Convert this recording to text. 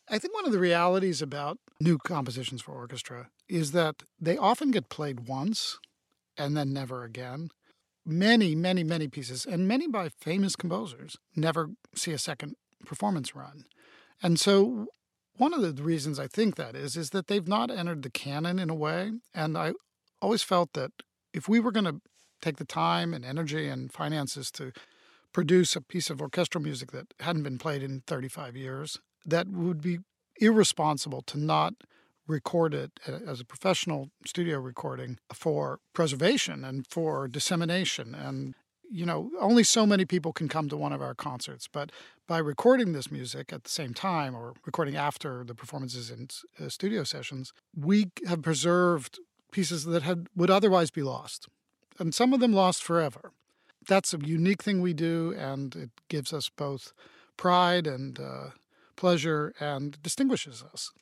I think one of the realities about new compositions for orchestra is that they often get played once and then never again. Many, many, many pieces, and many by famous composers, never see a second performance run. And so one of the reasons I think that is that they've not entered the canon in a way. And I always felt that if we were going to take the time and energy and finances to produce a piece of orchestral music that hadn't been played in 35 years, that would be irresponsible to not record it as a professional studio recording for preservation and for dissemination. And, only so many people can come to one of our concerts. But by recording this music at the same time or recording after the performances in studio sessions, we have preserved pieces that would otherwise be lost. And some of them lost forever. That's a unique thing we do, and it gives us both pride and pleasure and distinguishes us.